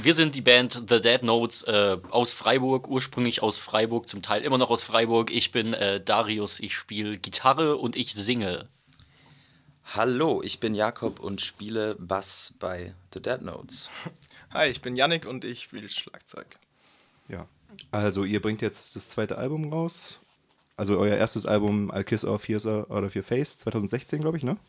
Wir sind die Band The Dead Notes aus Freiburg, ursprünglich aus Freiburg, zum Teil immer noch aus Freiburg. Ich bin Darius, ich spiele Gitarre und ich singe. Hallo, ich bin Jakob und spiele Bass bei The Dead Notes. Hi, ich bin Yannick und ich spiele Schlagzeug. Ja, also ihr bringt jetzt das zweite Album raus. Also euer erstes Album I'll Kiss Our Fears Out of Your Face, 2016, glaube ich, ne?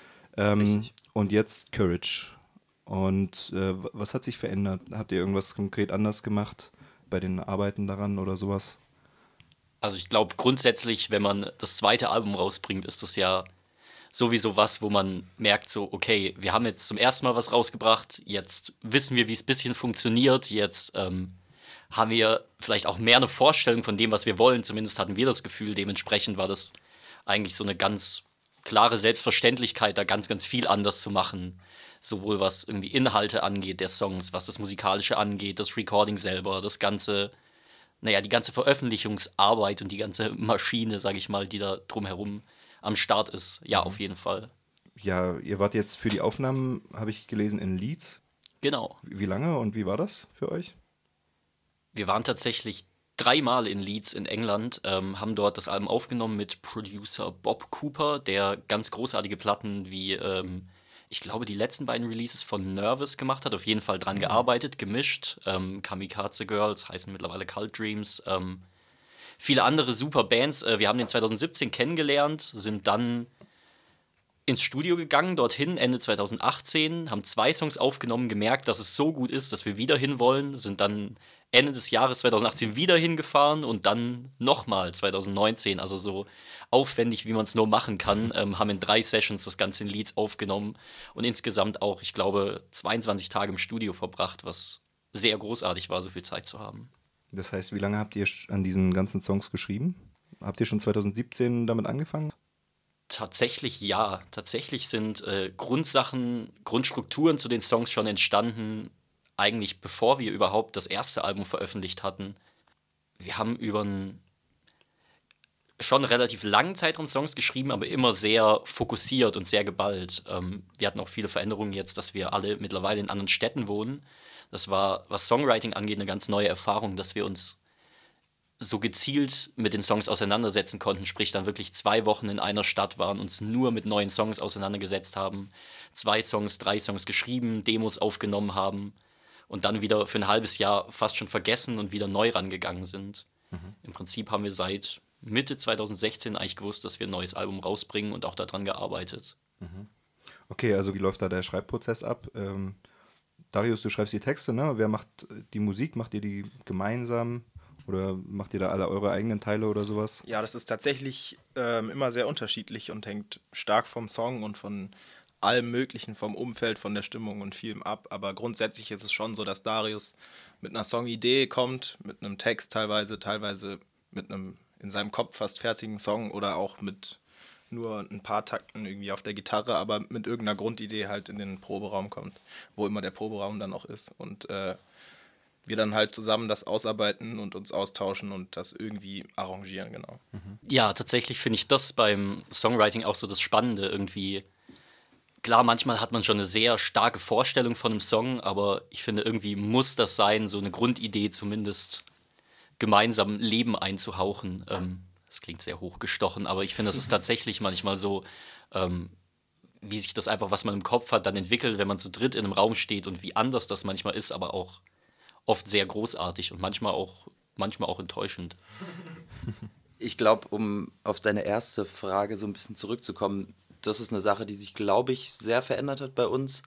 Und jetzt Courage. Und was hat sich verändert? Habt ihr irgendwas konkret anders gemacht bei den Arbeiten daran oder sowas? Also ich glaube grundsätzlich, wenn man das zweite Album rausbringt, ist das ja sowieso was, wo man merkt so, okay, wir haben jetzt zum ersten Mal was rausgebracht, jetzt wissen wir, wie es ein bisschen funktioniert, jetzt haben wir vielleicht auch mehr eine Vorstellung von dem, was wir wollen, zumindest hatten wir das Gefühl, dementsprechend war das eigentlich so eine ganz klare Selbstverständlichkeit, da ganz, ganz viel anders zu machen, sowohl was irgendwie Inhalte angeht der Songs, was das Musikalische angeht, das Recording selber, das ganze, naja, die ganze Veröffentlichungsarbeit und die ganze Maschine, sag ich mal, die da drumherum am Start ist. Ja, auf jeden Fall. Ja, ihr wart jetzt für die Aufnahmen, habe ich gelesen, in Leeds. Genau. Wie lange und wie war das für euch? Wir waren tatsächlich 3-mal in Leeds in England, haben dort das Album aufgenommen mit Producer Bob Cooper, der ganz großartige Platten wie, ich glaube, die letzten beiden Releases von Nervous gemacht hat, auf jeden Fall dran gearbeitet, gemischt. Kamikaze Girls heißen mittlerweile Cult Dreams. Viele andere super Bands. Wir haben den 2017 kennengelernt, sind dann ins Studio gegangen, dorthin Ende 2018, haben 2 Songs aufgenommen, gemerkt, dass es so gut ist, dass wir wieder hin wollen, sind dann Ende des Jahres 2018 wieder hingefahren und dann nochmal 2019, also so aufwendig, wie man es nur machen kann, haben in 3 Sessions das Ganze in Leeds aufgenommen und insgesamt auch, ich glaube, 22 Tage im Studio verbracht, was sehr großartig war, so viel Zeit zu haben. Das heißt, wie lange habt ihr an diesen ganzen Songs geschrieben? Habt ihr schon 2017 damit angefangen? Tatsächlich ja. Tatsächlich sind Grundsachen, Grundstrukturen zu den Songs schon entstanden, eigentlich bevor wir überhaupt das erste Album veröffentlicht hatten. Wir haben über einen schon relativ langen Zeitraum Songs geschrieben, aber immer sehr fokussiert und sehr geballt. Wir hatten auch viele Veränderungen jetzt, dass wir alle mittlerweile in anderen Städten wohnen. Das war, was Songwriting angeht, eine ganz neue Erfahrung, dass wir uns so gezielt mit den Songs auseinandersetzen konnten, sprich dann wirklich 2 Wochen in einer Stadt waren, uns nur mit neuen Songs auseinandergesetzt haben, 2 Songs, 3 Songs geschrieben, Demos aufgenommen haben und dann wieder für ein halbes Jahr fast schon vergessen und wieder neu rangegangen sind. Im Prinzip haben wir seit Mitte 2016 eigentlich gewusst, dass wir ein neues Album rausbringen und auch daran gearbeitet. Okay, also wie läuft da der Schreibprozess ab? Darius, du schreibst die Texte, ne? Wer macht die Musik? Macht ihr die gemeinsam? Oder macht ihr da alle eure eigenen Teile oder sowas? Ja, das ist tatsächlich immer sehr unterschiedlich und hängt stark vom Song und von allem Möglichen, vom Umfeld, von der Stimmung und vielem ab. Aber grundsätzlich ist es schon so, dass Darius mit einer Songidee kommt, mit einem Text teilweise mit einem in seinem Kopf fast fertigen Song oder auch mit nur ein paar Takten irgendwie auf der Gitarre, aber mit irgendeiner Grundidee halt in den Proberaum kommt, wo immer der Proberaum dann auch ist. Und wir dann halt zusammen das ausarbeiten und uns austauschen und das irgendwie arrangieren, genau. Ja, tatsächlich finde ich das beim Songwriting auch so das Spannende irgendwie. Klar, manchmal hat man schon eine sehr starke Vorstellung von einem Song, aber ich finde, irgendwie muss das sein, so eine Grundidee zumindest gemeinsam Leben einzuhauchen. Das klingt sehr hochgestochen, aber ich finde, das ist tatsächlich manchmal so, wie sich das einfach, was man im Kopf hat, dann entwickelt, wenn man zu dritt in einem Raum steht und wie anders das manchmal ist, aber auch oft sehr großartig und manchmal auch enttäuschend. Ich glaube, um auf deine erste Frage so ein bisschen zurückzukommen, das ist eine Sache, die sich, glaube ich, sehr verändert hat bei uns.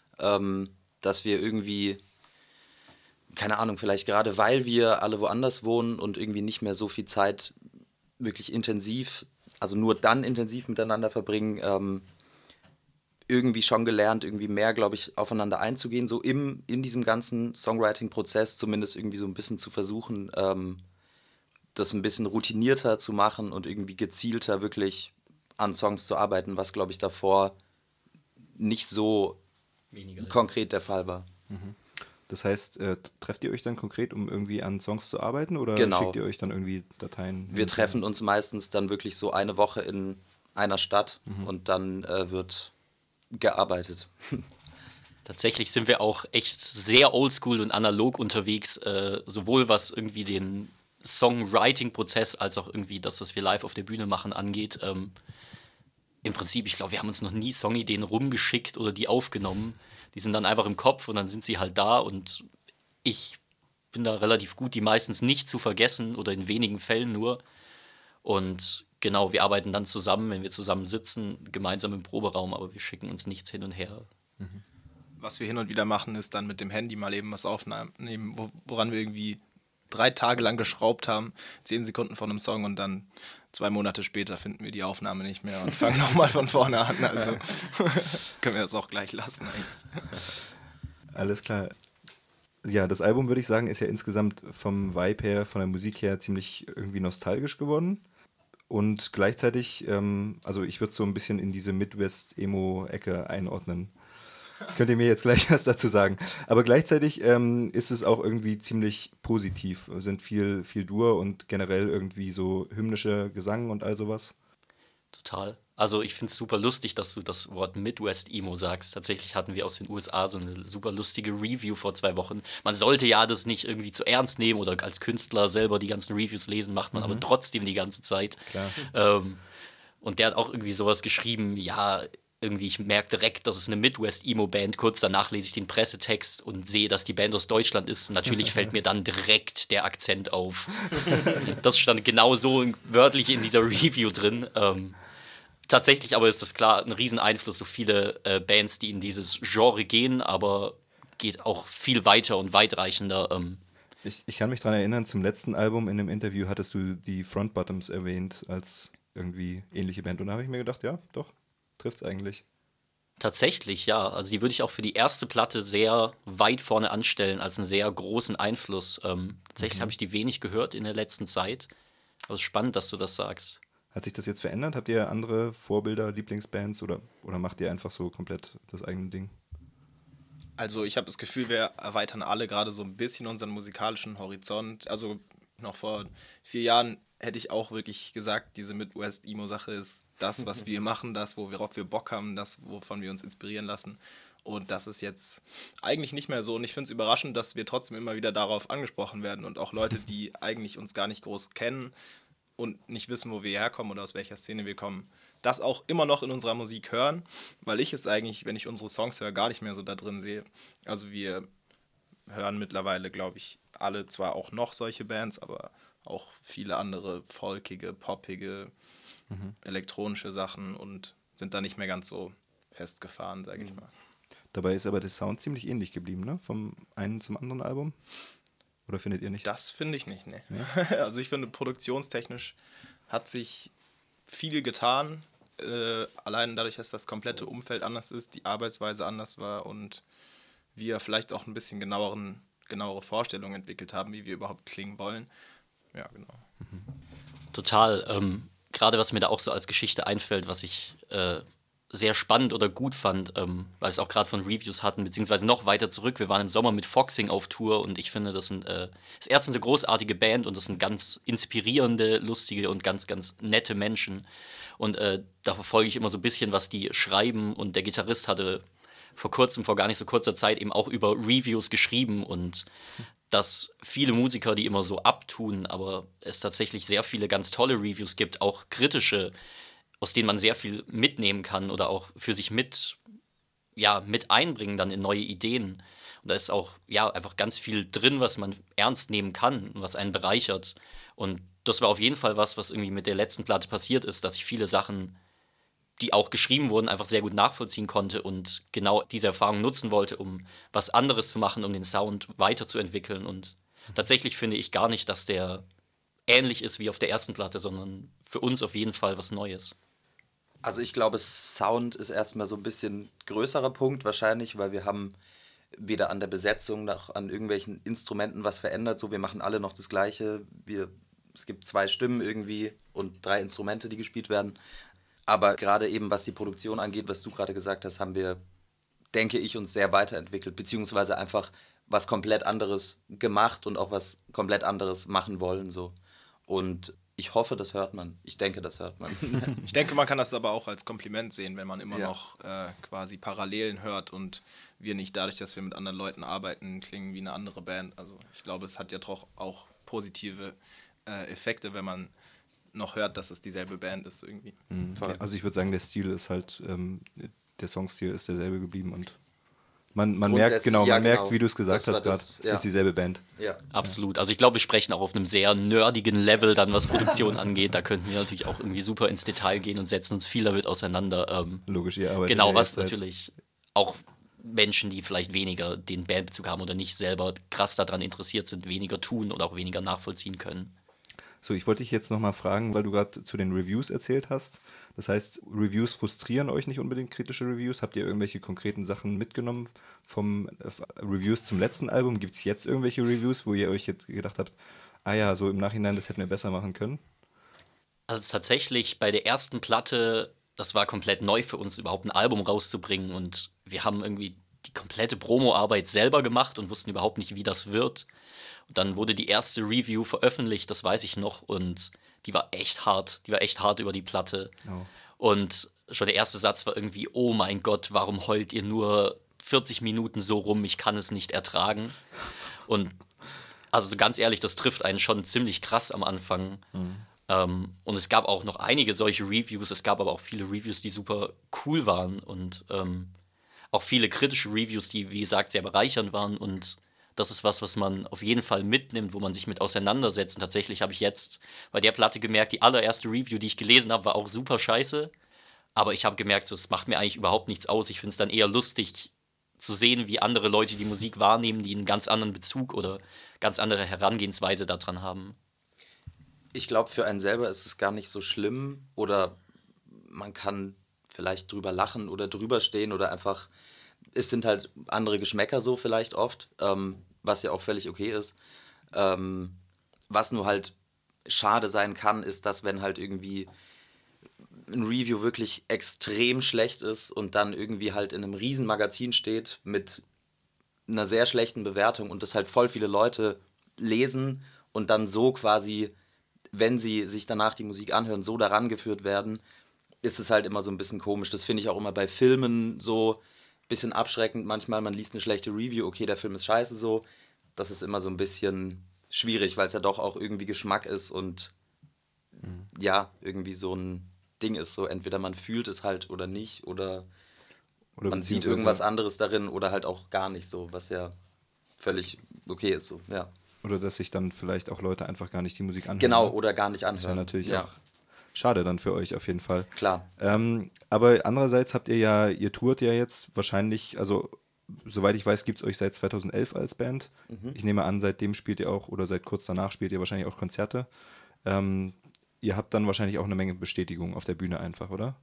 Dass wir irgendwie, keine Ahnung, vielleicht gerade weil wir alle woanders wohnen und irgendwie nicht mehr so viel Zeit wirklich intensiv, also nur dann intensiv miteinander verbringen, irgendwie schon gelernt, irgendwie mehr, glaube ich, aufeinander einzugehen, so in diesem ganzen Songwriting-Prozess zumindest irgendwie so ein bisschen zu versuchen, das ein bisschen routinierter zu machen und irgendwie gezielter wirklich an Songs zu arbeiten, was, glaube ich, davor nicht so konkret der Fall war. Das heißt, trefft ihr euch dann konkret, um irgendwie an Songs zu arbeiten oder Genau. schickt ihr euch dann irgendwie Dateien? Wir treffen uns meistens dann wirklich so eine Woche in einer Stadt und dann wird gearbeitet. Tatsächlich sind wir auch echt sehr oldschool und analog unterwegs, sowohl was irgendwie den Songwriting-Prozess als auch irgendwie das, was wir live auf der Bühne machen, angeht. Im Prinzip, ich glaube, wir haben uns noch nie Songideen rumgeschickt oder die aufgenommen. Die sind dann einfach im Kopf und dann sind sie halt da und ich bin da relativ gut, die meistens nicht zu vergessen oder in wenigen Fällen nur. Und genau, wir arbeiten dann zusammen, wenn wir zusammen sitzen, gemeinsam im Proberaum, aber wir schicken uns nichts hin und her. Was wir hin und wieder machen, ist dann mit dem Handy mal eben was aufnehmen, woran wir irgendwie 3 Tage lang geschraubt haben, 10 Sekunden von einem Song und dann 2 Monate später finden wir die Aufnahme nicht mehr und fangen nochmal von vorne an. Also können wir das auch gleich lassen eigentlich. Alles klar. Ja, das Album, würde ich sagen, ist ja insgesamt vom Vibe her, von der Musik her ziemlich irgendwie nostalgisch geworden. Und gleichzeitig, also ich würde es so ein bisschen in diese Midwest-Emo-Ecke einordnen. Könnt ihr mir jetzt gleich was dazu sagen. Aber gleichzeitig ist es auch irgendwie ziemlich positiv. Es sind viel Dur und generell irgendwie so hymnische Gesang und all sowas. Total. Also ich finde es super lustig, dass du das Wort Midwest-Emo sagst. Tatsächlich hatten wir aus den USA so eine super lustige Review vor 2 Wochen. Man sollte ja das nicht irgendwie zu ernst nehmen oder als Künstler selber die ganzen Reviews lesen, macht man aber trotzdem die ganze Zeit. Klar. Und der hat auch irgendwie sowas geschrieben, ja, irgendwie, ich merke direkt, das ist eine Midwest-Emo-Band. Kurz danach lese ich den Pressetext und sehe, dass die Band aus Deutschland ist. Natürlich fällt mir dann direkt der Akzent auf. Das stand genau so wörtlich in dieser Review drin. Tatsächlich aber ist das klar ein Rieseneinfluss, so viele Bands, die in dieses Genre gehen, aber geht auch viel weiter und weitreichender. Ich kann mich daran erinnern, zum letzten Album in dem Interview hattest du die Front Bottoms erwähnt als irgendwie ähnliche Band. Und da habe ich mir gedacht, ja, doch, trifft's eigentlich. Tatsächlich, ja. Also die würde ich auch für die erste Platte sehr weit vorne anstellen, als einen sehr großen Einfluss. Tatsächlich habe ich die wenig gehört in der letzten Zeit. Aber es ist spannend, dass du das sagst. Hat sich das jetzt verändert? Habt ihr andere Vorbilder, Lieblingsbands oder macht ihr einfach so komplett das eigene Ding? Also ich habe das Gefühl, wir erweitern alle gerade so ein bisschen unseren musikalischen Horizont. Also noch vor 4 Jahren hätte ich auch wirklich gesagt, diese Midwest-Emo-Sache ist das, was wir machen, das, worauf wir Bock haben, das, wovon wir uns inspirieren lassen. Und das ist jetzt eigentlich nicht mehr so. Und ich finde es überraschend, dass wir trotzdem immer wieder darauf angesprochen werden und auch Leute, die eigentlich uns gar nicht groß kennen und nicht wissen, wo wir herkommen oder aus welcher Szene wir kommen, das auch immer noch in unserer Musik hören, weil ich es eigentlich, wenn ich unsere Songs höre, gar nicht mehr so da drin sehe. Also wir hören mittlerweile, glaube ich, alle zwar auch noch solche Bands, aber auch viele andere folkige, poppige, elektronische Sachen und sind da nicht mehr ganz so festgefahren, sage ich mal. Dabei ist aber der Sound ziemlich ähnlich geblieben, ne? Vom einen zum anderen Album. Oder findet ihr nicht? Das finde ich nicht, ne. Ja? Also ich finde, produktionstechnisch hat sich viel getan. Allein dadurch, dass das komplette Umfeld anders ist, die Arbeitsweise anders war und wir vielleicht auch ein bisschen genauere Vorstellungen entwickelt haben, wie wir überhaupt klingen wollen. Ja, genau. Total. Gerade was mir da auch so als Geschichte einfällt, was ich sehr spannend oder gut fand, weil es auch gerade von Reviews hatten, beziehungsweise noch weiter zurück. Wir waren im Sommer mit Foxing auf Tour und ich finde, das ist erstens eine großartige Band und das sind ganz inspirierende, lustige und ganz, ganz nette Menschen. Und da verfolge ich immer so ein bisschen, was die schreiben und der Gitarrist hatte vor gar nicht so kurzer Zeit eben auch über Reviews geschrieben und dass viele Musiker die immer so abtun, aber es tatsächlich sehr viele ganz tolle Reviews gibt, auch kritische, aus denen man sehr viel mitnehmen kann oder auch für sich mit einbringen dann in neue Ideen. Und da ist auch einfach ganz viel drin, was man ernst nehmen kann und was einen bereichert. Und das war auf jeden Fall was irgendwie mit der letzten Platte passiert ist, dass ich viele Sachen, die auch geschrieben wurden, einfach sehr gut nachvollziehen konnte und genau diese Erfahrung nutzen wollte, um was anderes zu machen, um den Sound weiterzuentwickeln. Und tatsächlich finde ich gar nicht, dass der ähnlich ist wie auf der ersten Platte, sondern für uns auf jeden Fall was Neues. Also ich glaube, Sound ist erstmal so ein bisschen größerer Punkt wahrscheinlich, weil wir haben weder an der Besetzung noch an irgendwelchen Instrumenten was verändert. So, wir machen alle noch das Gleiche. Es gibt 2 Stimmen irgendwie und 3 Instrumente, die gespielt werden. Aber gerade eben, was die Produktion angeht, was du gerade gesagt hast, haben wir, denke ich, uns sehr weiterentwickelt, beziehungsweise einfach was komplett anderes gemacht und auch was komplett anderes machen wollen. So. Und ich hoffe, das hört man. Ich denke, das hört man. Ich denke, man kann das aber auch als Kompliment sehen, wenn man immer Ja. noch quasi Parallelen hört und wir nicht dadurch, dass wir mit anderen Leuten arbeiten, klingen wie eine andere Band. Also ich glaube, es hat ja doch auch positive Effekte, wenn man noch hört, dass es dieselbe Band ist irgendwie. Voll. Also ich würde sagen, der Stil ist halt, der Songstil ist derselbe geblieben und man merkt, Grundsätzlich, genau, ja, man merkt, genau. wie du es gesagt Das war hast gerade, das, ja. ist dieselbe Band. Ja. Absolut. Also ich glaube, wir sprechen auch auf einem sehr nerdigen Level dann, was Produktion angeht. Da könnten wir natürlich auch irgendwie super ins Detail gehen und setzen uns viel damit auseinander. Logisch, ihr arbeitet Genau, ja was jetzt seit- natürlich auch Menschen, die vielleicht weniger den Bandbezug haben oder nicht selber krass daran interessiert sind, weniger tun oder auch weniger nachvollziehen können. So, ich wollte dich jetzt nochmal fragen, weil du gerade zu den Reviews erzählt hast. Das heißt, Reviews frustrieren euch nicht unbedingt, kritische Reviews? Habt ihr irgendwelche konkreten Sachen mitgenommen vom Reviews zum letzten Album? Gibt es jetzt irgendwelche Reviews, wo ihr euch jetzt gedacht habt, ah ja, so im Nachhinein, das hätten wir besser machen können? Also tatsächlich bei der ersten Platte, das war komplett neu für uns, überhaupt ein Album rauszubringen. Und wir haben irgendwie die komplette Promo-Arbeit selber gemacht und wussten überhaupt nicht, wie das wird. Und dann wurde die erste Review veröffentlicht, das weiß ich noch. Und die war echt hart. Die war echt hart über die Platte. Oh. Und schon der erste Satz war irgendwie, oh mein Gott, warum heult ihr nur 40 Minuten so rum? Ich kann es nicht ertragen. Und also so ganz ehrlich, das trifft einen schon ziemlich krass am Anfang. Und es gab auch noch einige solche Reviews. Es gab aber auch viele Reviews, die super cool waren. Und auch viele kritische Reviews, die, wie gesagt, sehr bereichernd waren. Und das ist was man auf jeden Fall mitnimmt, wo man sich mit auseinandersetzt. Und tatsächlich habe ich jetzt bei der Platte gemerkt, die allererste Review, die ich gelesen habe, war auch super scheiße. Aber ich habe gemerkt, so, es macht mir eigentlich überhaupt nichts aus. Ich finde es dann eher lustig zu sehen, wie andere Leute die Musik wahrnehmen, die einen ganz anderen Bezug oder ganz andere Herangehensweise daran haben. Ich glaube, für einen selber ist es gar nicht so schlimm oder man kann vielleicht drüber lachen oder drüber stehen oder einfach, es sind halt andere Geschmäcker so vielleicht oft, was ja auch völlig okay ist. Was nur halt schade sein kann, ist, dass wenn halt irgendwie ein Review wirklich extrem schlecht ist und dann irgendwie halt in einem riesen Magazin steht mit einer sehr schlechten Bewertung und das halt voll viele Leute lesen und dann so quasi, wenn sie sich danach die Musik anhören, so daran geführt werden, ist es halt immer so ein bisschen komisch. Das finde ich auch immer bei Filmen so ein bisschen abschreckend. Manchmal, man liest eine schlechte Review, okay, der Film ist scheiße so. Das ist immer so ein bisschen schwierig, weil es ja doch auch irgendwie Geschmack ist und ja, irgendwie so ein Ding ist. So entweder man fühlt es halt oder nicht oder man sieht beziehungsweise- irgendwas anderes darin oder halt auch gar nicht so, was ja völlig okay ist so, ja. Oder dass sich dann vielleicht auch Leute einfach gar nicht die Musik anhören. Genau, ne? oder gar nicht Das wäre anhören. natürlich ja, auch schade dann für euch auf jeden Fall. klar. Aber andererseits ihr tourt ja jetzt wahrscheinlich, also soweit ich weiß, gibt es euch seit 2011 als Band. Ich nehme an, seitdem spielt ihr auch, oder seit kurz danach spielt ihr wahrscheinlich auch Konzerte. Ihr habt dann wahrscheinlich auch eine Menge Bestätigung auf der Bühne einfach, oder?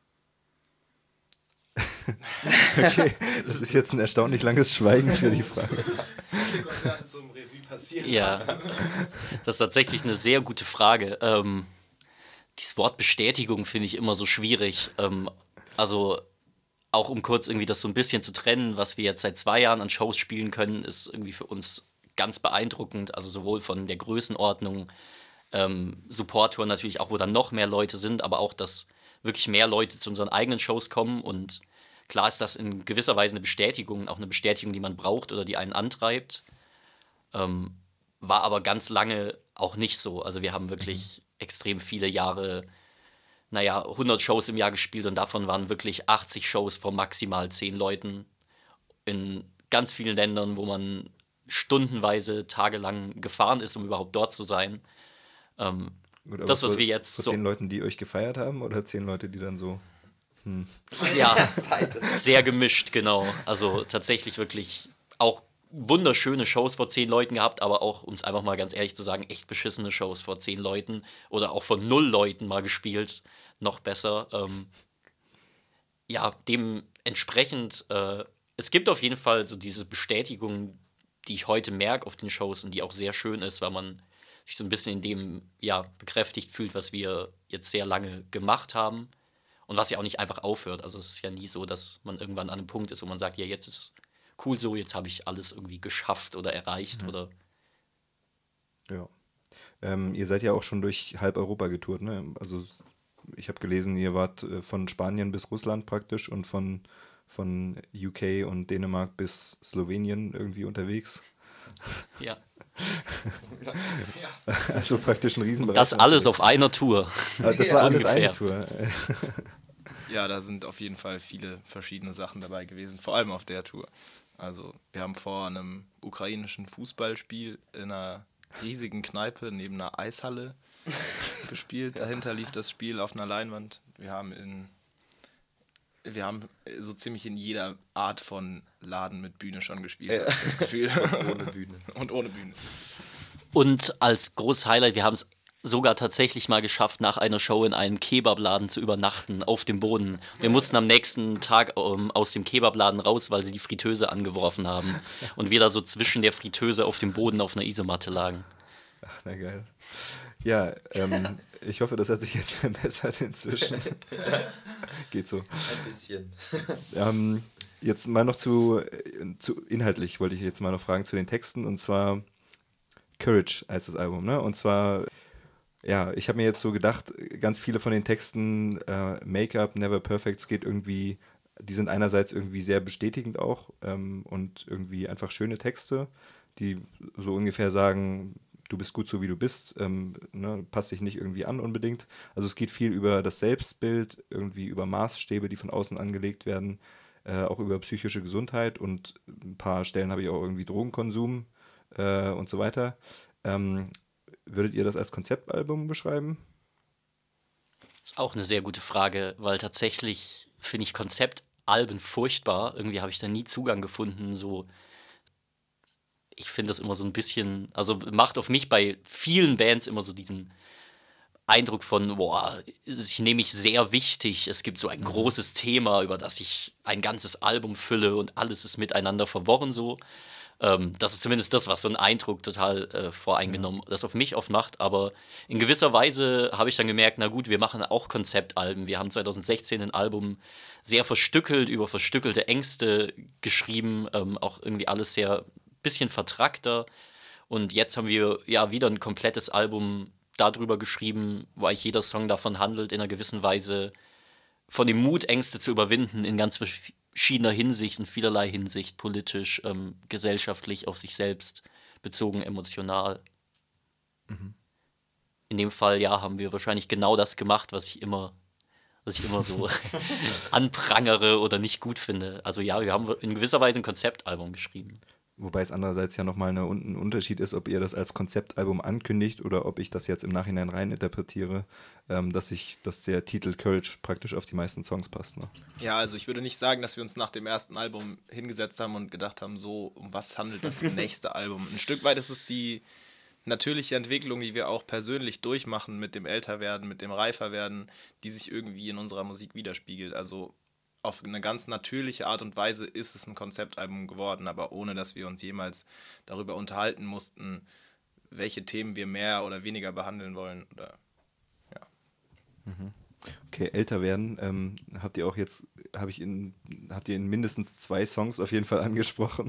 Okay, das ist jetzt ein erstaunlich langes Schweigen für die Frage. Viele Konzerte zum Revue passieren. Ja, das ist tatsächlich eine sehr gute Frage. Dieses Wort Bestätigung finde ich immer so schwierig. Also auch um kurz irgendwie das so ein bisschen zu trennen, was wir jetzt seit 2 Jahren an Shows spielen können, ist irgendwie für uns ganz beeindruckend. Also sowohl von der Größenordnung, Support-Tour natürlich auch, wo dann noch mehr Leute sind, aber auch, dass wirklich mehr Leute zu unseren eigenen Shows kommen. Und klar ist das in gewisser Weise eine Bestätigung, auch eine Bestätigung, die man braucht oder die einen antreibt. War aber ganz lange auch nicht so. Also wir haben wirklich extrem viele Jahre, 100 Shows im Jahr gespielt und davon waren wirklich 80 Shows vor maximal 10 Leuten in ganz vielen Ländern, wo man stundenweise, tagelang gefahren ist, um überhaupt dort zu sein. Gut, aber Das, was vor- wir jetzt vor so- 10 Leuten, die euch gefeiert haben, oder 10 Leute, die dann so... Ja, sehr gemischt, genau. Also tatsächlich wirklich auch wunderschöne Shows vor 10 Leuten gehabt, aber auch, um es einfach mal ganz ehrlich zu sagen, echt beschissene Shows vor 10 Leuten oder auch vor 0 Leuten mal gespielt. Noch besser. Ja, dementsprechend, es gibt auf jeden Fall so diese Bestätigung, die ich heute merke auf den Shows und die auch sehr schön ist, weil man sich so ein bisschen in dem, ja, bekräftigt fühlt, was wir jetzt sehr lange gemacht haben. Und was ja auch nicht einfach aufhört. Also es ist ja nie so, dass man irgendwann an einem Punkt ist, wo man sagt, ja, jetzt ist cool so, jetzt habe ich alles irgendwie geschafft oder erreicht oder Ja. Ihr seid ja auch schon durch halb Europa getourt, ne? Also ich habe gelesen, ihr wart von Spanien bis Russland praktisch und von UK und Dänemark bis Slowenien irgendwie unterwegs. Ja. Also praktisch ein Riesenbereich. Das alles auf einer Tour. Das war alles ungefähr. eine Tour. Ja, da sind auf jeden Fall viele verschiedene Sachen dabei gewesen, vor allem auf der Tour. Also wir haben vor einem ukrainischen Fußballspiel in einer riesigen Kneipe neben einer Eishalle gespielt. Dahinter lief das Spiel auf einer Leinwand. Wir haben so ziemlich in jeder Art von Laden mit Bühne schon gespielt, habe ich das Gefühl. Ohne Bühne. Und ohne Bühne. Und als großes Highlight, wir haben es sogar tatsächlich mal geschafft, nach einer Show in einem Kebabladen zu übernachten, auf dem Boden. Wir mussten am nächsten Tag aus dem Kebabladen raus, weil sie die Fritteuse angeworfen haben. Und wir da so zwischen der Fritteuse auf dem Boden auf einer Isomatte lagen. Ach, na geil. Ja, ich hoffe, das hat sich jetzt verbessert inzwischen. Geht so. Ein bisschen. Jetzt mal noch zu inhaltlich wollte ich jetzt mal noch fragen zu den Texten, und zwar Courage heißt das Album, ne? Und zwar, ja, ich habe mir jetzt so gedacht, ganz viele von den Texten, Make-up, Never Perfect, es geht irgendwie, die sind einerseits irgendwie sehr bestätigend auch und irgendwie einfach schöne Texte, die so ungefähr sagen, du bist gut so wie du bist, ne, passt dich nicht irgendwie an unbedingt. Also es geht viel über das Selbstbild, irgendwie über Maßstäbe, die von außen angelegt werden, auch über psychische Gesundheit, und ein paar Stellen habe ich auch irgendwie Drogenkonsum und so weiter. Würdet ihr das als Konzeptalbum beschreiben? Das ist auch eine sehr gute Frage, weil tatsächlich finde ich Konzeptalben furchtbar. Irgendwie habe ich da nie Zugang gefunden, so. Ich finde das immer so ein bisschen, also macht auf mich bei vielen Bands immer so diesen Eindruck von, boah, ich nehme mich sehr wichtig, es gibt so ein großes Thema, über das ich ein ganzes Album fülle und alles ist miteinander verworren so. Das ist zumindest das, was so einen Eindruck total voreingenommen, das auf mich oft macht, aber in gewisser Weise habe ich dann gemerkt, na gut, wir machen auch Konzeptalben. Wir haben 2016 ein Album sehr verstückelt, über verstückelte Ängste geschrieben, auch irgendwie alles sehr bisschen vertrackter, und jetzt haben wir ja wieder ein komplettes Album darüber geschrieben, wo eigentlich jeder Song davon handelt, in einer gewissen Weise von dem Mut, Ängste zu überwinden, in ganz verschiedener Hinsicht, in vielerlei Hinsicht, politisch, gesellschaftlich, auf sich selbst bezogen, emotional. In dem Fall, ja, haben wir wahrscheinlich genau das gemacht, was ich immer so anprangere oder nicht gut finde. Also ja, wir haben in gewisser Weise ein Konzeptalbum geschrieben. Wobei es andererseits ja nochmal ein Unterschied ist, ob ihr das als Konzeptalbum ankündigt oder ob ich das jetzt im Nachhinein rein interpretiere, dass der Titel Courage praktisch auf die meisten Songs passt. Ne? Ja, also ich würde nicht sagen, dass wir uns nach dem ersten Album hingesetzt haben und gedacht haben, so, um was handelt das nächste Album? Ein Stück weit ist es die natürliche Entwicklung, die wir auch persönlich durchmachen mit dem Älterwerden, mit dem Reiferwerden, die sich irgendwie in unserer Musik widerspiegelt. Also auf eine ganz natürliche Art und Weise ist es ein Konzeptalbum geworden, aber ohne, dass wir uns jemals darüber unterhalten mussten, welche Themen wir mehr oder weniger behandeln wollen. Oder, ja. Okay, älter werden. Habt ihr in mindestens 2 Songs auf jeden Fall angesprochen.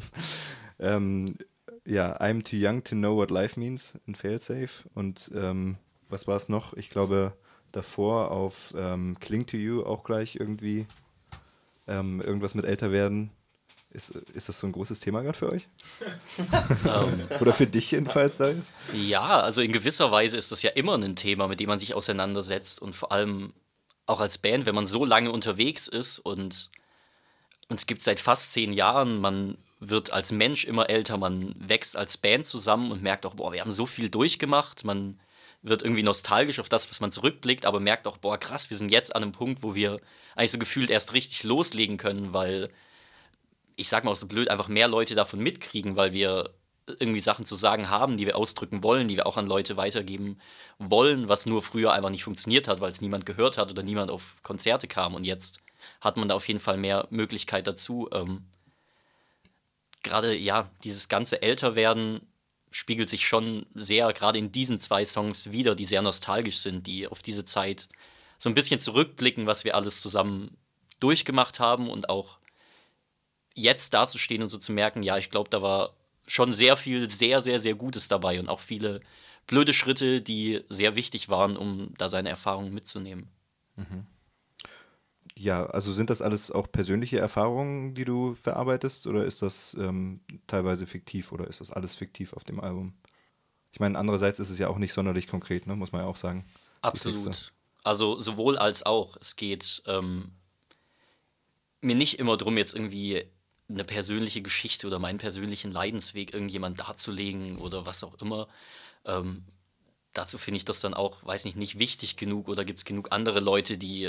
Ja, I'm Too Young to Know What Life Means in Failsafe. Und was war es noch? Ich glaube, davor auf Cling to You auch gleich irgendwie. Irgendwas mit älter werden. Ist das so ein großes Thema gerade für euch? Oder für dich jedenfalls, Darius? Ja, also in gewisser Weise ist das ja immer ein Thema, mit dem man sich auseinandersetzt, und vor allem auch als Band, wenn man so lange unterwegs ist und es gibt seit fast 10 Jahren, man wird als Mensch immer älter, man wächst als Band zusammen und merkt auch, boah, wir haben so viel durchgemacht, man wird irgendwie nostalgisch auf das, was man zurückblickt, aber merkt auch, boah, krass, wir sind jetzt an einem Punkt, wo wir eigentlich so gefühlt erst richtig loslegen können, weil, ich sag mal auch so blöd, einfach mehr Leute davon mitkriegen, weil wir irgendwie Sachen zu sagen haben, die wir ausdrücken wollen, die wir auch an Leute weitergeben wollen, was nur früher einfach nicht funktioniert hat, weil es niemand gehört hat oder niemand auf Konzerte kam, und jetzt hat man da auf jeden Fall mehr Möglichkeit dazu. Gerade, ja, dieses ganze Älterwerden spiegelt sich schon sehr, gerade in diesen 2 Songs wieder, die sehr nostalgisch sind, die auf diese Zeit so ein bisschen zurückblicken, was wir alles zusammen durchgemacht haben, und auch jetzt dazustehen und so zu merken, ja, ich glaube, da war schon sehr viel, sehr, sehr, sehr Gutes dabei und auch viele blöde Schritte, die sehr wichtig waren, um da seine Erfahrungen mitzunehmen. Ja, also sind das alles auch persönliche Erfahrungen, die du verarbeitest, oder ist das teilweise fiktiv, oder ist das alles fiktiv auf dem Album? Ich meine, andererseits ist es ja auch nicht sonderlich konkret, ne? Muss man ja auch sagen. die Texte. Absolut. Also sowohl als auch. Es geht mir nicht immer darum, jetzt irgendwie eine persönliche Geschichte oder meinen persönlichen Leidensweg irgendjemand darzulegen oder was auch immer. Ähm, Dazu finde ich das dann auch, weiß nicht wichtig genug oder gibt es genug andere Leute, die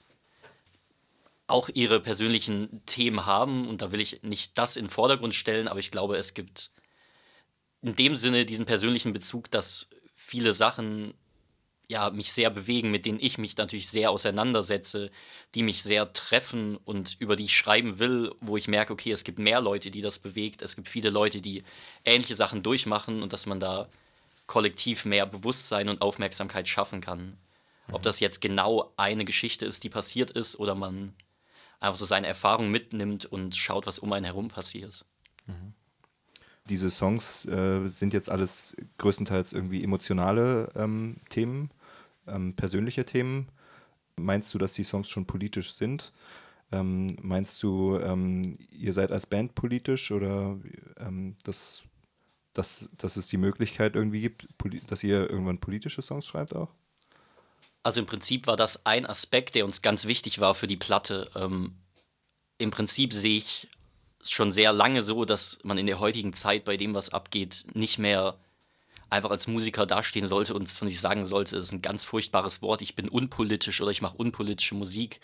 auch ihre persönlichen Themen haben und da will ich nicht das in den Vordergrund stellen, aber ich glaube, es gibt in dem Sinne diesen persönlichen Bezug, dass viele Sachen ja mich sehr bewegen, mit denen ich mich natürlich sehr auseinandersetze, die mich sehr treffen und über die ich schreiben will, wo ich merke, okay, es gibt mehr Leute, die das bewegt, es gibt viele Leute, die ähnliche Sachen durchmachen und dass man da kollektiv mehr Bewusstsein und Aufmerksamkeit schaffen kann. Ob das jetzt genau eine Geschichte ist, die passiert ist, oder man einfach so seine Erfahrungen mitnimmt und schaut, was um einen herum passiert. Diese Songs sind jetzt alles größtenteils irgendwie emotionale Themen, persönliche Themen. Meinst du, dass die Songs schon politisch sind? Meinst du, ihr seid als Band politisch, oder dass es die Möglichkeit irgendwie gibt, dass ihr irgendwann politische Songs schreibt auch? Also im Prinzip war das ein Aspekt, der uns ganz wichtig war für die Platte. Im Prinzip sehe ich es schon sehr lange so, dass man in der heutigen Zeit bei dem, was abgeht, nicht mehr einfach als Musiker dastehen sollte und von sich sagen sollte, das ist ein ganz furchtbares Wort, ich bin unpolitisch oder ich mache unpolitische Musik.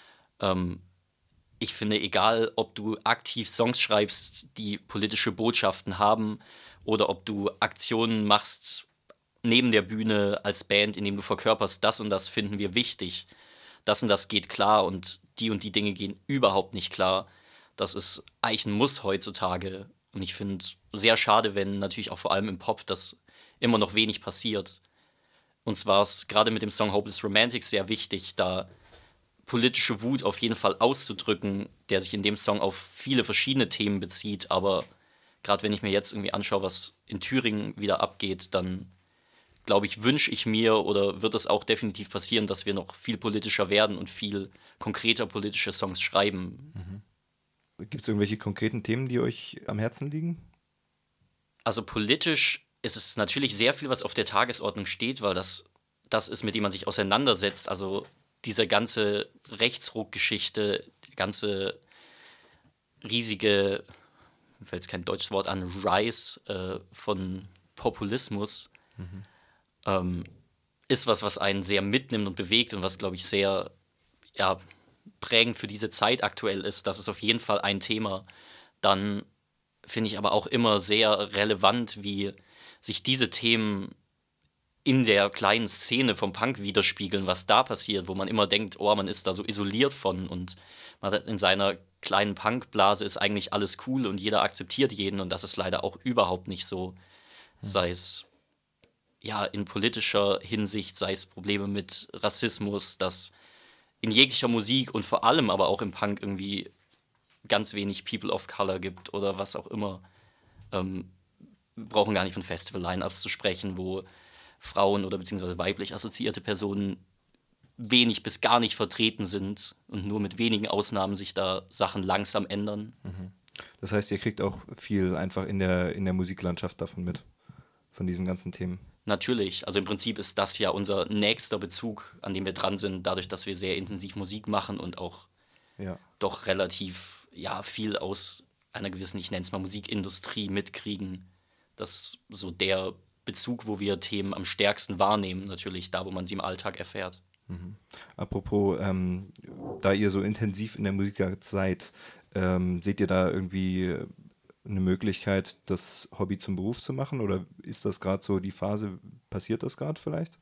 Ich finde, egal, ob du aktiv Songs schreibst, die politische Botschaften haben, oder ob du Aktionen machst neben der Bühne als Band, indem du verkörperst, das und das finden wir wichtig. Das und das geht klar und die Dinge gehen überhaupt nicht klar. Das ist eigentlich ein Muss heutzutage. Und ich finde es sehr schade, wenn natürlich auch vor allem im Pop das immer noch wenig passiert. Uns war es gerade mit dem Song Hopeless Romantic sehr wichtig, da politische Wut auf jeden Fall auszudrücken, der sich in dem Song auf viele verschiedene Themen bezieht. Aber gerade wenn ich mir jetzt irgendwie anschaue, was in Thüringen wieder abgeht, dann glaube ich, wünsche ich mir oder wird es auch definitiv passieren, dass wir noch viel politischer werden und viel konkreter politische Songs schreiben. Gibt es irgendwelche konkreten Themen, die euch am Herzen liegen? Also politisch ist es natürlich sehr viel, was auf der Tagesordnung steht, weil das ist, mit dem man sich auseinandersetzt. Also diese ganze Rechtsruck-Geschichte, die ganze riesige, mir fällt jetzt kein deutsches Wort an, Rise von Populismus, ist was einen sehr mitnimmt und bewegt und was, glaube ich, sehr prägend für diese Zeit aktuell ist. Das ist auf jeden Fall ein Thema. Dann finde ich aber auch immer sehr relevant, wie sich diese Themen in der kleinen Szene vom Punk widerspiegeln, was da passiert, wo man immer denkt, oh, man ist da so isoliert von und man hat in seiner kleinen Punkblase ist eigentlich alles cool und jeder akzeptiert jeden und das ist leider auch überhaupt nicht so. Sei es in politischer Hinsicht, sei es Probleme mit Rassismus, dass in jeglicher Musik und vor allem aber auch im Punk irgendwie ganz wenig People of Color gibt oder was auch immer. Wir brauchen gar nicht von Festival-Line-Ups zu sprechen, wo Frauen oder beziehungsweise weiblich assoziierte Personen wenig bis gar nicht vertreten sind und nur mit wenigen Ausnahmen sich da Sachen langsam ändern. Das heißt, ihr kriegt auch viel einfach in der Musiklandschaft davon mit, von diesen ganzen Themen. Natürlich, also im Prinzip ist das ja unser nächster Bezug, an dem wir dran sind, dadurch, dass wir sehr intensiv Musik machen und auch doch relativ viel aus einer gewissen, ich nenne es mal Musikindustrie mitkriegen. Das ist so der Bezug, wo wir Themen am stärksten wahrnehmen, natürlich da, wo man sie im Alltag erfährt. Apropos, da ihr so intensiv in der Musik seid, seht ihr da irgendwie eine Möglichkeit, das Hobby zum Beruf zu machen? Oder ist das gerade so die Phase, passiert das gerade vielleicht?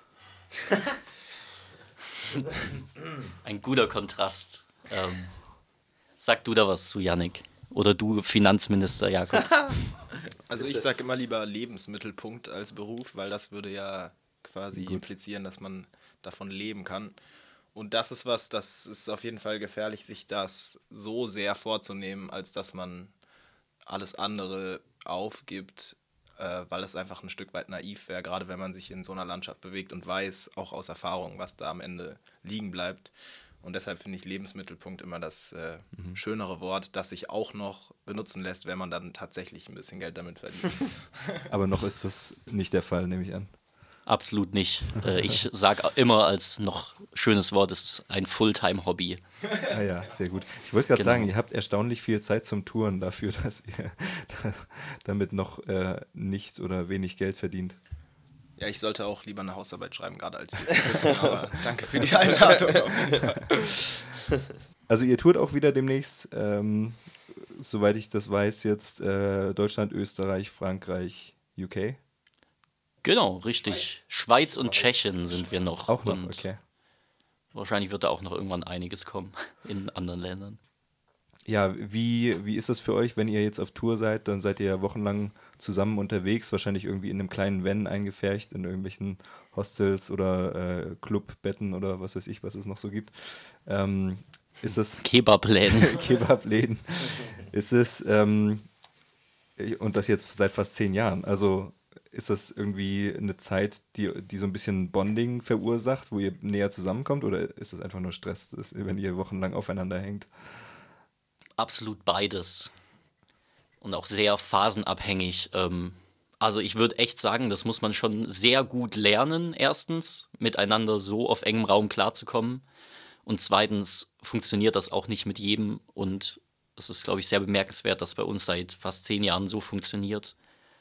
Ein guter Kontrast. Sag du da was zu, Yannick? Oder du, Finanzminister Jakob? Also ich sage immer lieber Lebensmittelpunkt als Beruf, weil das würde ja quasi implizieren, dass man davon leben kann. Und das ist auf jeden Fall gefährlich, sich das so sehr vorzunehmen, als dass man alles andere aufgibt. weil es einfach ein Stück weit naiv wäre, gerade wenn man sich in so einer Landschaft bewegt und weiß, auch aus Erfahrung, was da am Ende liegen bleibt. Und deshalb finde ich Lebensmittelpunkt immer das schönere Wort, das sich auch noch benutzen lässt, wenn man dann tatsächlich ein bisschen Geld damit verdient. Aber noch ist das nicht der Fall, nehme ich an. Absolut nicht. Ich sage immer als noch schönes Wort, es ist ein Fulltime-Hobby. Ah ja, sehr gut. Ich wollte gerade Genau. sagen, ihr habt erstaunlich viel Zeit zum Touren dafür, dass ihr damit noch nicht oder wenig Geld verdient. Ja, ich sollte auch lieber eine Hausarbeit schreiben, gerade als hier zu sitzen, aber danke für die Einladung auf jeden Fall. Also ihr tourt auch wieder demnächst, soweit ich das weiß, jetzt Deutschland, Österreich, Frankreich, UK. Genau, richtig. Schweiz und Tschechien sind wir noch. Auch noch, und okay. wahrscheinlich wird da auch noch irgendwann einiges kommen in anderen Ländern. Ja, wie ist das für euch, wenn ihr jetzt auf Tour seid? Dann seid ihr ja wochenlang zusammen unterwegs, wahrscheinlich irgendwie in einem kleinen Van eingepfercht, in irgendwelchen Hostels oder Clubbetten oder was weiß ich, was es noch so gibt. Ist das Kebabläden. Kebabläden? Ist es, und das jetzt seit fast 10 Jahren, also ist das irgendwie eine Zeit, die so ein bisschen Bonding verursacht, wo ihr näher zusammenkommt, oder ist das einfach nur Stress, wenn ihr wochenlang aufeinander hängt? Absolut beides. Und auch sehr phasenabhängig. Also ich würde echt sagen, das muss man schon sehr gut lernen, erstens, miteinander so auf engem Raum klarzukommen. Und zweitens funktioniert das auch nicht mit jedem. Und es ist, glaube ich, sehr bemerkenswert, dass bei uns seit fast 10 Jahren so funktioniert.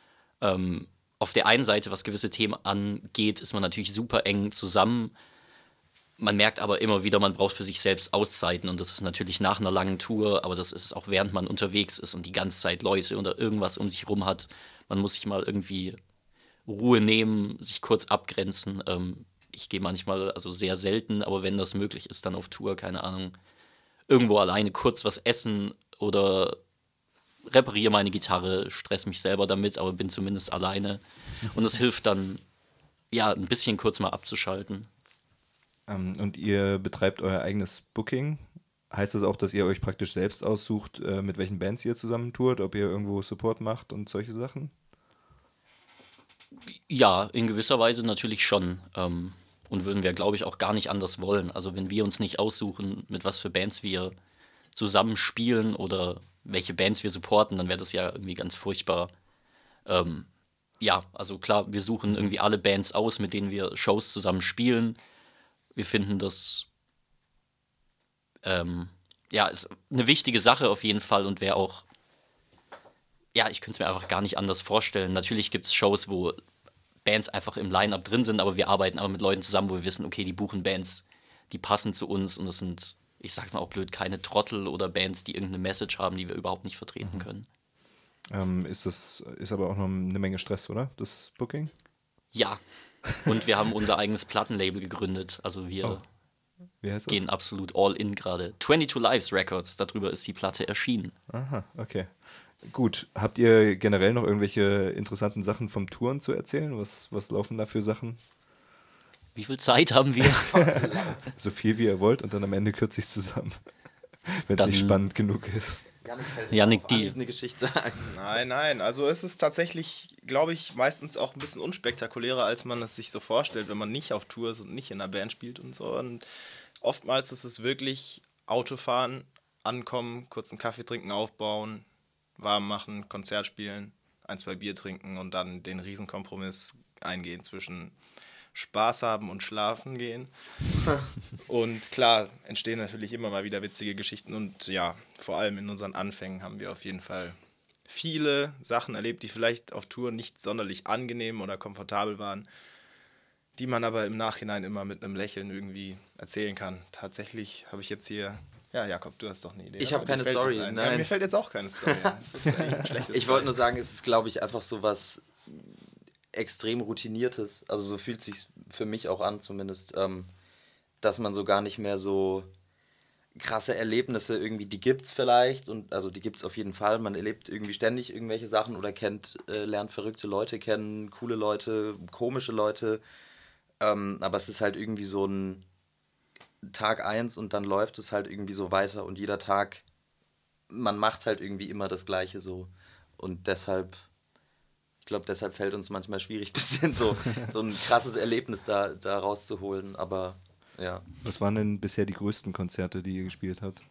Auf der einen Seite, was gewisse Themen angeht, ist man natürlich super eng zusammen. Man merkt aber immer wieder, man braucht für sich selbst Auszeiten. Und das ist natürlich nach einer langen Tour, aber das ist es auch, während man unterwegs ist und die ganze Zeit Leute oder irgendwas um sich rum hat. Man muss sich mal irgendwie Ruhe nehmen, sich kurz abgrenzen. Ich gehe manchmal, also sehr selten, aber wenn das möglich ist, dann auf Tour, keine Ahnung, irgendwo alleine kurz was essen oder repariere meine Gitarre, stress mich selber damit, aber bin zumindest alleine. Und es hilft dann, ja, ein bisschen kurz mal abzuschalten. Und ihr betreibt euer eigenes Booking. Heißt das auch, dass ihr euch praktisch selbst aussucht, mit welchen Bands ihr zusammen tourt, ob ihr irgendwo Support macht und solche Sachen? Ja, in gewisser Weise natürlich schon. Und würden wir, glaube ich, auch gar nicht anders wollen. Also wenn wir uns nicht aussuchen, mit was für Bands wir zusammen spielen oder welche Bands wir supporten, dann wäre das ja irgendwie ganz furchtbar. Ja, also klar, wir suchen irgendwie alle Bands aus, mit denen wir Shows zusammen spielen. Wir finden das ja, ist eine wichtige Sache auf jeden Fall und wäre auch, ja, ich könnte es mir einfach gar nicht anders vorstellen. Natürlich gibt es Shows, wo Bands einfach im Line-Up drin sind, aber wir arbeiten aber mit Leuten zusammen, wo wir wissen, okay, die buchen Bands, die passen zu uns und das sind, ich sag mal auch blöd, keine Trottel oder Bands, die irgendeine Message haben, die wir überhaupt nicht vertreten können. Ist aber auch noch eine Menge Stress, oder? Das Booking? Ja. Und wir haben unser eigenes Plattenlabel gegründet. Also wir Wie heißt das? gehen absolut all in gerade. 22 Lives Records, darüber ist die Platte erschienen. Aha, okay. Gut, habt ihr generell noch irgendwelche interessanten Sachen vom Touren zu erzählen? Was laufen da für Sachen? Wie viel Zeit haben wir? So viel wie ihr wollt und dann am Ende kürze ich es zusammen. Wenn es nicht spannend genug ist. Yannick, die eine Geschichte ein. Nein, also es ist tatsächlich, glaube ich, meistens auch ein bisschen unspektakulärer, als man es sich so vorstellt, wenn man nicht auf Tour ist und nicht in einer Band spielt und so. Und oftmals ist es wirklich Autofahren, ankommen, kurz einen Kaffee trinken, aufbauen, warm machen, Konzert spielen, 1, 2 Bier trinken und dann den Riesenkompromiss eingehen zwischen Spaß haben und schlafen gehen. Und klar, entstehen natürlich immer mal wieder witzige Geschichten und ja, vor allem in unseren Anfängen haben wir auf jeden Fall viele Sachen erlebt, die vielleicht auf Tour nicht sonderlich angenehm oder komfortabel waren, die man aber im Nachhinein immer mit einem Lächeln irgendwie erzählen kann. Tatsächlich habe ich jetzt hier... Ja, Jakob, du hast doch eine Idee. Ich habe keine Story, nein. nein. Ja, mir fällt jetzt auch keine Story ein. Das ist eigentlich ein schlechtes Ich wollte nur sagen, es ist, glaube ich, einfach so was extrem Routiniertes. Also so fühlt es sich für mich auch an zumindest, dass man so gar nicht mehr so krasse Erlebnisse irgendwie, die gibt's vielleicht und also die gibt's auf jeden Fall. Man erlebt irgendwie ständig irgendwelche Sachen oder lernt verrückte Leute kennen, coole Leute, komische Leute. Aber es ist halt irgendwie so ein Tag 1 und dann läuft es halt irgendwie so weiter und jeder Tag, man macht halt irgendwie immer das Gleiche so und deshalb, ich glaube, deshalb fällt uns manchmal schwierig, bisschen so ein krasses Erlebnis da rauszuholen. Aber ja. Was waren denn bisher die größten Konzerte, die ihr gespielt habt?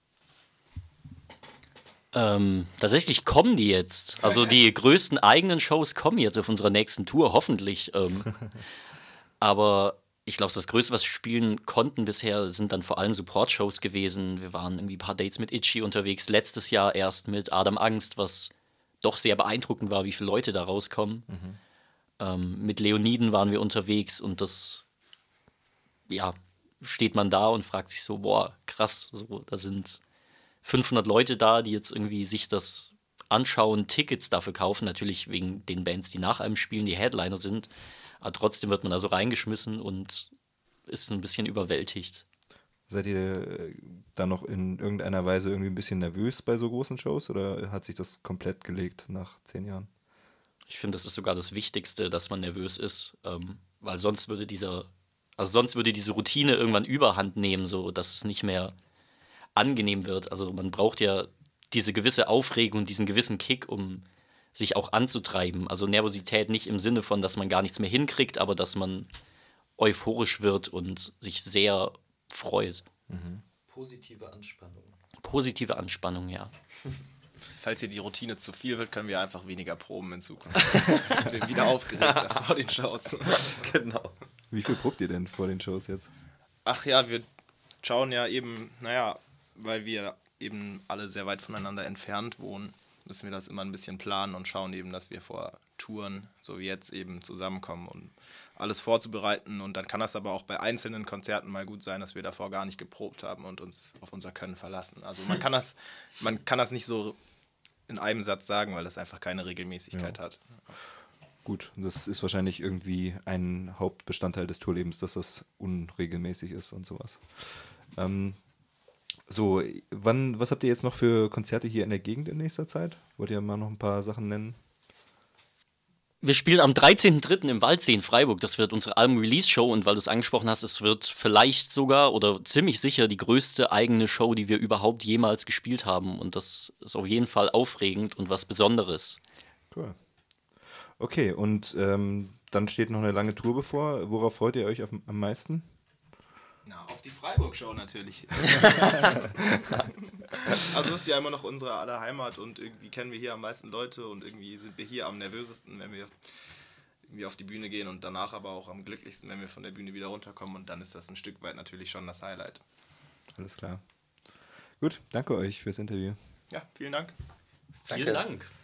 Tatsächlich kommen die jetzt. Also die größten eigenen Shows kommen jetzt auf unserer nächsten Tour, hoffentlich. Aber ich glaube, das Größte, was wir spielen konnten bisher, sind dann vor allem Support-Shows gewesen. Wir waren irgendwie ein paar Dates mit Itchy unterwegs. Letztes Jahr erst mit Adam Angst, was doch sehr beeindruckend war, wie viele Leute da rauskommen. Mit Leoniden waren wir unterwegs und das, ja, steht man da und fragt sich so, boah, krass, so, da sind 500 Leute da, die jetzt irgendwie sich das anschauen, Tickets dafür kaufen, natürlich wegen den Bands, die nach einem spielen, die Headliner sind, aber trotzdem wird man da so reingeschmissen und ist ein bisschen überwältigt. Seid ihr da noch in irgendeiner Weise irgendwie ein bisschen nervös bei so großen Shows oder hat sich das komplett gelegt nach 10 Jahren? Ich finde, das ist sogar das Wichtigste, dass man nervös ist, weil sonst würde diese Routine irgendwann Überhand nehmen, so dass es nicht mehr angenehm wird. Also man braucht ja diese gewisse Aufregung, diesen gewissen Kick, um sich auch anzutreiben. Also Nervosität nicht im Sinne von, dass man gar nichts mehr hinkriegt, aber dass man euphorisch wird und sich sehr freut. Positive Anspannung. Positive Anspannung, ja. Falls hier die Routine zu viel wird, können wir einfach weniger proben in Zukunft. Sind wir wieder aufgeregt vor den Shows. Genau. Wie viel probt ihr denn vor den Shows jetzt? Ach ja, wir schauen ja eben, weil wir eben alle sehr weit voneinander entfernt wohnen, müssen wir das immer ein bisschen planen und schauen eben, dass wir vor Touren, so wie jetzt, eben zusammenkommen, um alles vorzubereiten. Und dann kann das aber auch bei einzelnen Konzerten mal gut sein, dass wir davor gar nicht geprobt haben und uns auf unser Können verlassen. Also man kann das nicht so in einem Satz sagen, weil das einfach keine Regelmäßigkeit hat. Gut, das ist wahrscheinlich irgendwie ein Hauptbestandteil des Tourlebens, dass das unregelmäßig ist und sowas. Was habt ihr jetzt noch für Konzerte hier in der Gegend in nächster Zeit? Wollt ihr mal noch ein paar Sachen nennen? Wir spielen am 13.03. im Waldsee in Freiburg. Das wird unsere Album-Release-Show und weil du es angesprochen hast, es wird vielleicht sogar oder ziemlich sicher die größte eigene Show, die wir überhaupt jemals gespielt haben. Und das ist auf jeden Fall aufregend und was Besonderes. Cool. Okay, und dann steht noch eine lange Tour bevor. Worauf freut ihr euch am meisten? Na, auf die Freiburg-Show natürlich. Also ist ja immer noch unsere aller Heimat und irgendwie kennen wir hier am meisten Leute und irgendwie sind wir hier am nervösesten, wenn wir irgendwie auf die Bühne gehen und danach aber auch am glücklichsten, wenn wir von der Bühne wieder runterkommen und dann ist das ein Stück weit natürlich schon das Highlight. Alles klar. Gut, danke euch fürs Interview. Ja, vielen Dank. Vielen Dank.